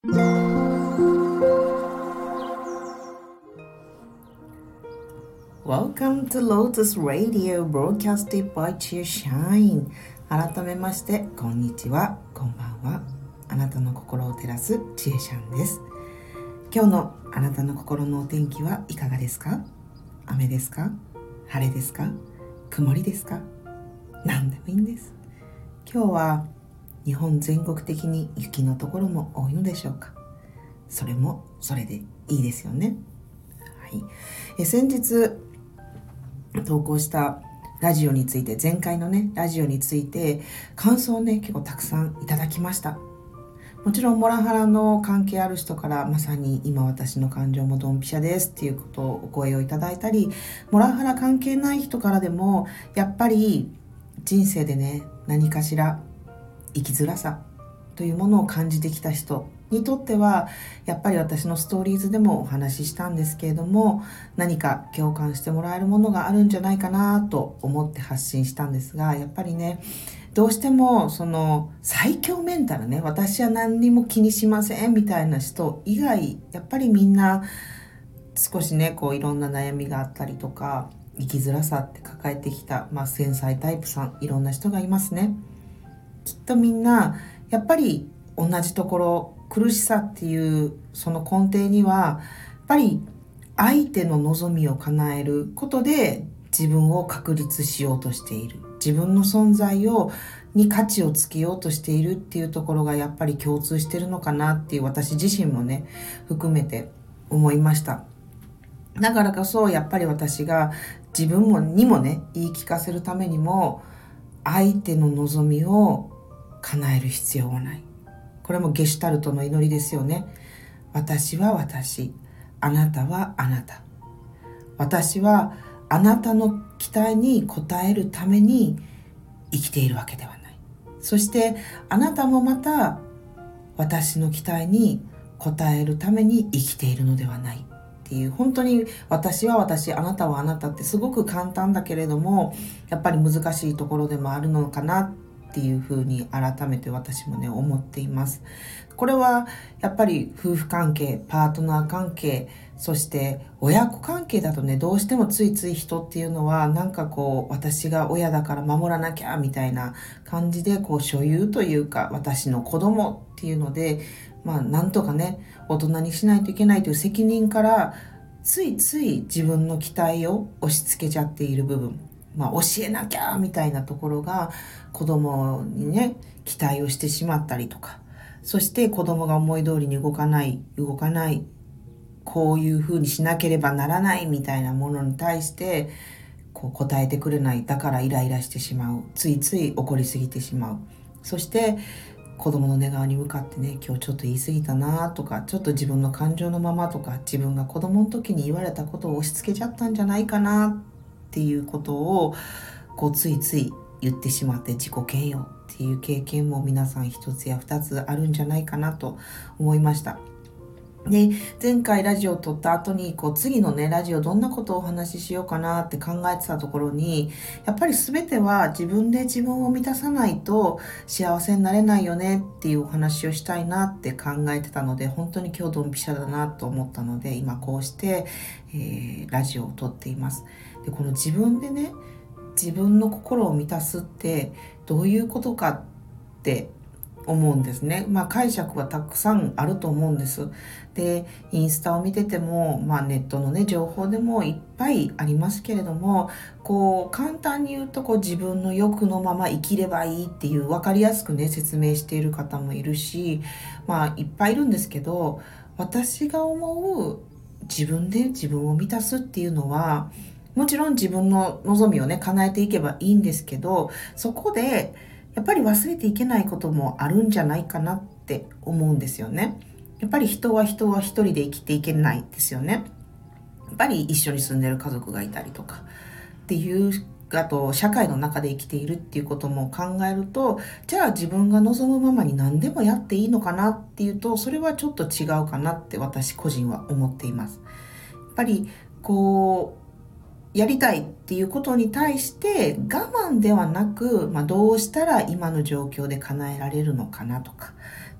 Welcome to Lotus Radio Broadcasted by Cheer Shine。 改めましてこんにちは、こんばんは。あなたの心を照らすチエシャンです。今日のあなたの心のお天気はいかがですか？雨ですか？晴れですか？曇りですか？何でもいいんです。今日は日本全国的に雪のところも多いのでしょうか？それもそれでいいですよね。はい、先日投稿したラジオについて、前回のねラジオについて感想をね結構たくさんいただきました。もちろんモラハラの関係ある人から、まさに今私の感情もドンピシャですっていうことをお声をいただいたり、モラハラ関係ない人からでもやっぱり人生でね何かしら生きづらさというものを感じてきた人にとっては、やっぱり私のストーリーズでもお話ししたんですけれども、何か共感してもらえるものがあるんじゃないかなと思って発信したんですが、やっぱりねどうしてもその最強メンタルね、私は何にも気にしませんみたいな人以外、やっぱりみんな少しねこういろんな悩みがあったりとか、生きづらさって抱えてきた、繊細タイプさん、いろんな人がいますね。きっとみんなやっぱり同じところ、苦しさっていうその根底にはやっぱり相手の望みを叶えることで自分を確立しようとしている、自分の存在に価値をつけようとしているっていうところがやっぱり共通してるのかなっていう、私自身もね含めて思いました。だからこそやっぱり私が自分にもね言い聞かせるためにも、相手の望みを叶える必要はない。これもゲシュタルトの祈りですよね。私は私、あなたはあなた。私はあなたの期待に応えるために生きているわけではない。そしてあなたもまた私の期待に応えるために生きているのではないっていう、本当に私は私、あなたはあなたってすごく簡単だけれども、やっぱり難しいところでもあるのかなっていうふうに改めて私もね思っています。これはやっぱり夫婦関係、パートナー関係、そして親子関係だとね、どうしてもついつい人っていうのはなんかこう、私が親だから守らなきゃみたいな感じで、こう所有というか私の子供っていうので、なんとかね大人にしないといけないという責任からついつい自分の期待を押し付けちゃっている部分、教えなきゃみたいなところが子供にね期待をしてしまったりとか、そして子供が思い通りに動かない、こういうふうにしなければならないみたいなものに対してこう答えてくれない、だからイライラしてしまう、ついつい怒りすぎてしまう。そして子供の寝顔に向かってね、今日ちょっと言い過ぎたなとか、ちょっと自分の感情のままとか、自分が子供の時に言われたことを押し付けちゃったんじゃないかなっていうことをこうついつい言ってしまって、自己嫌悪っていう経験も皆さん一つや二つあるんじゃないかなと思いました。で、前回ラジオを撮った後に次のねラジオどんなことをお話ししようかなって考えてたところに、やっぱり全ては自分で自分を満たさないと幸せになれないよねっていうお話をしたいなって考えてたので、本当に今日ドンピシャだなと思ったので、今こうして、ラジオを撮っています。で、この自分でね自分の心を満たすってどういうことかって思うんですね。解釈はたくさんあると思うんです。で、インスタを見てても、ネットのね情報でもいっぱいありますけれども、簡単に言うと自分の欲のまま生きればいいっていう分かりやすくね説明している方もいるし、いっぱいいるんですけど、私が思う自分で自分を満たすっていうのは、もちろん自分の望みをね叶えていけばいいんですけど、そこでやっぱり忘れていけないこともあるんじゃないかなって思うんですよね。やっぱり人は一人で生きていけないですよね。やっぱり一緒に住んでる家族がいたりとかっていう、あと社会の中で生きているっていうことも考えると、じゃあ自分が望むままに何でもやっていいのかなっていうと、それはちょっと違うかなって私個人は思っています。やっぱりやりたいっていうことに対して我慢ではなく、どうしたら今の状況で叶えられるのかなとか、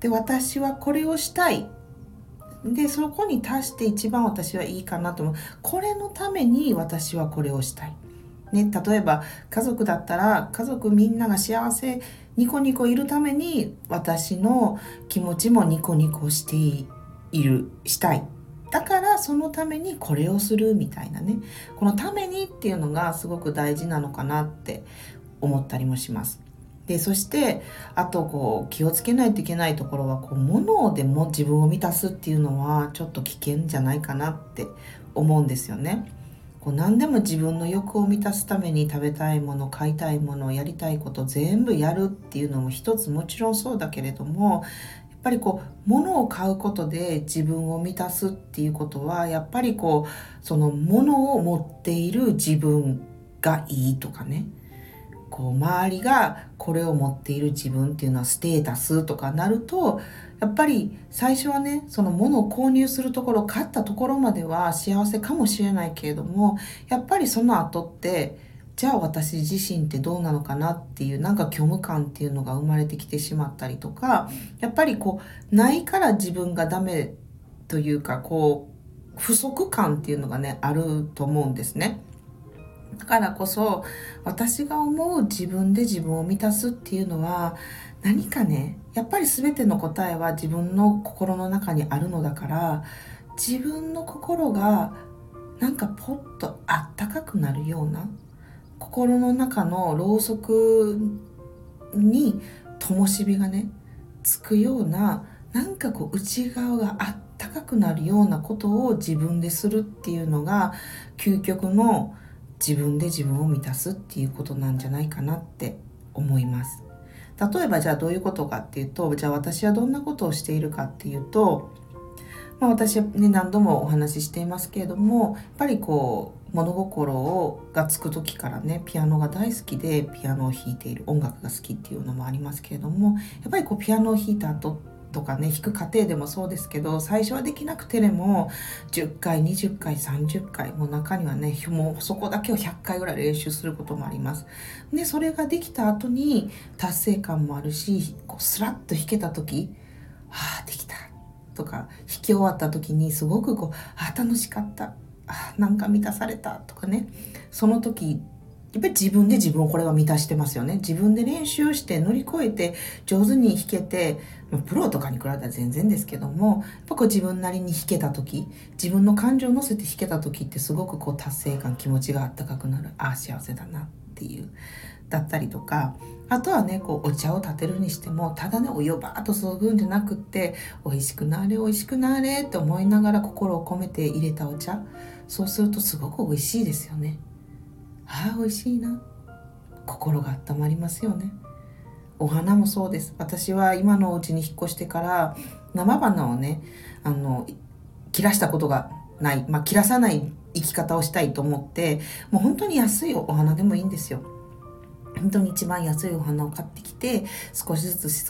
で、私はこれをしたい。で、そこに達して一番私はいいかなと思う。これのために私はこれをしたい。ね、例えば家族だったら、家族みんなが幸せニコニコいるために私の気持ちもニコニコしたい。だからそのためにこれをするみたいなね。このためにっていうのがすごく大事なのかなって思ったりもします。で、そしてあと気をつけないといけないところは、物でも自分を満たすっていうのはちょっと危険じゃないかなって思うんですよね。何でも自分の欲を満たすために食べたいもの、買いたいもの、やりたいこと全部やるっていうのも一つもちろんそうだけれども、やっぱり物を買うことで自分を満たすっていうことは、やっぱりその物を持っている自分がいいとかね、周りがこれを持っている自分っていうのはステータスとかなると、やっぱり最初はね、その物を購入するところ、買ったところまでは幸せかもしれないけれども、やっぱりその後って、じゃあ私自身ってどうなのかなっていう、虚無感っていうのが生まれてきてしまったりとか、やっぱりないから自分がダメというか、不足感っていうのがね、あると思うんですね。だからこそ、私が思う自分で自分を満たすっていうのは、何かね、やっぱり全ての答えは自分の心の中にあるのだから、自分の心がポッとあったかくなるような、心の中のろうそくに灯火がね、つくような、内側があったかくなるようなことを自分でするっていうのが、究極の自分で自分を満たすっていうことなんじゃないかなって思います。例えばじゃあどういうことかっていうと、じゃあ私はどんなことをしているかっていうと、私はね、何度もお話ししていますけれども、やっぱり物心がつく時からね、ピアノが大好きで、ピアノを弾いている、音楽が好きっていうのもありますけれども、やっぱりピアノを弾いた後とかね、弾く過程でもそうですけど、最初はできなくても10回、20回、30回、もう中にはね、もうそこだけを100回ぐらい練習することもあります。で、それができた後に達成感もあるし、スラッと弾けた時、できたとか、弾き終わった時にすごく楽しかった、満たされたとかね、その時やっぱり自分で自分をこれは満たしてますよね。自分で練習して乗り越えて上手に弾けて、プロとかに比べたら全然ですけども、やっぱ自分なりに弾けた時、自分の感情を乗せて弾けた時ってすごく達成感、気持ちがあったかくなる、幸せだなっていうだったりとか、あとはね、お茶を立てるにしても、ただね、お湯をバーッと注ぐんじゃなくって、美味しくなれ美味しくなれって思いながら心を込めて入れたお茶、そうするとすごく美味しいですよね。美味しいな、心が温まりますよね。お花もそうです。私は今のお家に引っ越してから生花をね、切らしたことがない、切らさない生き方をしたいと思って、もう本当に安いお花でもいいんですよ。本当に一番安いお花を買ってきて、少しずつ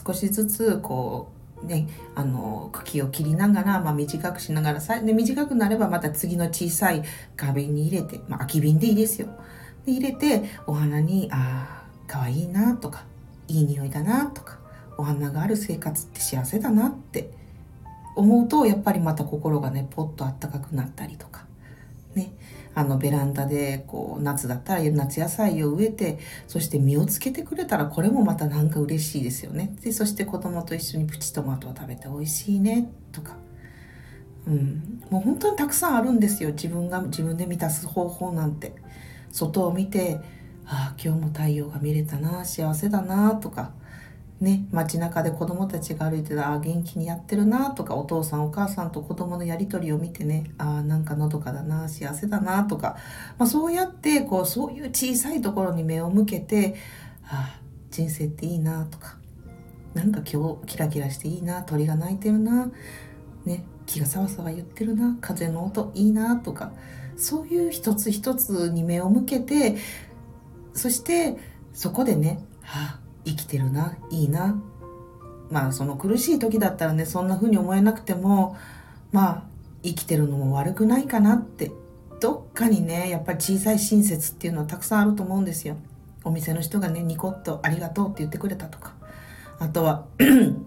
茎を切りながら、短くしながら、で短くなればまた次の小さい花瓶に入れて、空き瓶でいいですよ。で入れて、お花に可愛いなとか、いい匂いだなとか、お花がある生活って幸せだなって思うと、やっぱりまた心がね、ポッとあったかくなったりとかね、ベランダで夏だったら夏野菜を植えて、そして実をつけてくれたら、これもまた嬉しいですよね。で、そして子供と一緒にプチトマトを食べて美味しいねとか、もう本当にたくさんあるんですよ。自分が自分で満たす方法なんて。外を見て、今日も太陽が見れたな、幸せだなとかね、街中で子供たちが歩いてたら、元気にやってるなとか、お父さんお母さんと子供のやりとりを見てね、のどかだな、幸せだなとか、そうやってそういう小さいところに目を向けて、人生っていいなとか、今日キラキラしていいな、鳥が鳴いてるなね、木がさわさわ言ってるな、風の音いいなとか、そういう一つ一つに目を向けて、そしてそこでね、生きてるな、いいな。その苦しい時だったらね、そんな風に思えなくても、生きてるのも悪くないかなって、どっかにね、やっぱり小さい親切っていうのはたくさんあると思うんですよ。お店の人がね、ニコッとありがとうって言ってくれたとか、あとは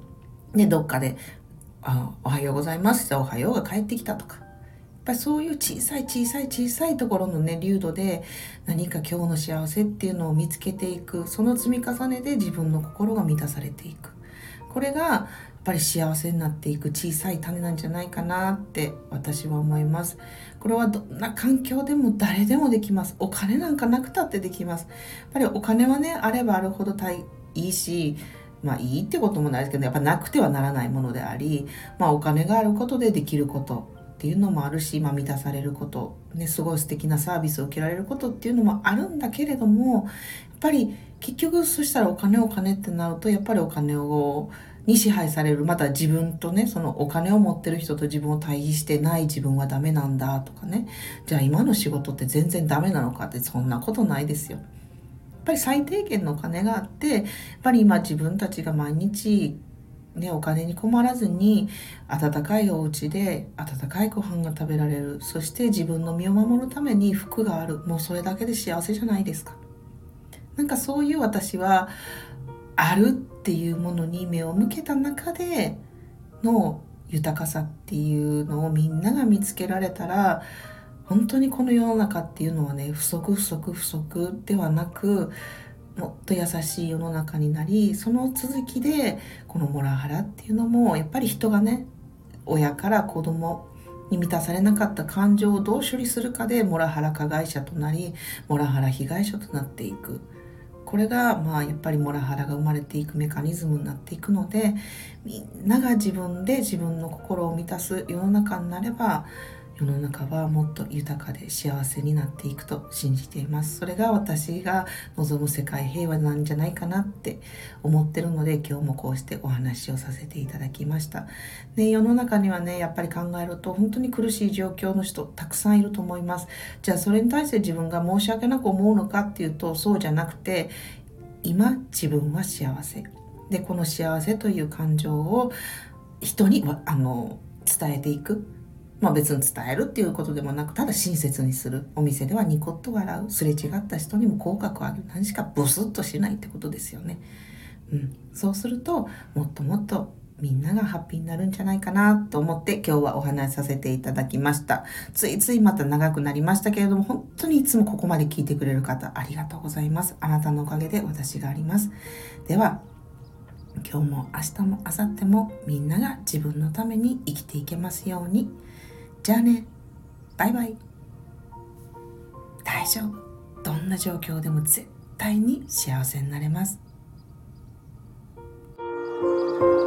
でどっかでおはようございますっておはようが帰ってきたとか、やっぱりそういう小さいところのね流度で何か今日の幸せっていうのを見つけていく、その積み重ねで自分の心が満たされていく、これがやっぱり幸せになっていく小さい種なんじゃないかなって私は思います。これはどんな環境でも誰でもできます。お金なんかなくたってできます。やっぱりお金はねあればあるほどいいし、いいってこともないですけど、やっぱなくてはならないものであり、お金があることでできることっていうのもあるし、満たされること、ね、すごい素敵なサービスを受けられることっていうのもあるんだけれども、やっぱり結局そしたらお金ってなると、やっぱりお金に支配される、また自分とね、そのお金を持ってる人と自分を対比してない自分はダメなんだとかね、じゃあ今の仕事って全然ダメなのかって、そんなことないですよ。やっぱり最低限のお金があって、やっぱり今自分たちが毎日ね、お金に困らずに温かいお家で温かいご飯が食べられる、そして自分の身を守るために服がある、もうそれだけで幸せじゃないですか。なんかそういう私はあるっていうものに目を向けた中での豊かさっていうのをみんなが見つけられたら、本当にこの世の中っていうのはね、不足ではなく、もっと優しい世の中になり、その続きでこのモラハラっていうのもやっぱり人がね、親から子供に満たされなかった感情をどう処理するかでモラハラ加害者となり、モラハラ被害者となっていく。これがやっぱりモラハラが生まれていくメカニズムになっていくので、みんなが自分で自分の心を満たす世の中になれば、世の中はもっと豊かで幸せになっていくと信じています。それが私が望む世界平和なんじゃないかなって思ってるので、今日もこうしてお話をさせていただきました。で、世の中にはね、やっぱり考えると本当に苦しい状況の人たくさんいると思います。じゃあそれに対して自分が申し訳なく思うのかっていうと、そうじゃなくて、今自分は幸せで、この幸せという感情を人に伝えていく。別に伝えるっていうことでもなく、ただ親切にする。お店ではニコッと笑う。すれ違った人にも口角を上げる。何しかブスッとしないってことですよね。そうするともっともっとみんながハッピーになるんじゃないかなと思って今日はお話しさせていただきました。ついついまた長くなりましたけれども、本当にいつもここまで聞いてくれる方ありがとうございます。あなたのおかげで私があります。では今日も明日も明後日もみんなが自分のために生きていけますように。じゃあね、バイバイ。大丈夫。どんな状況でも絶対に幸せになれます。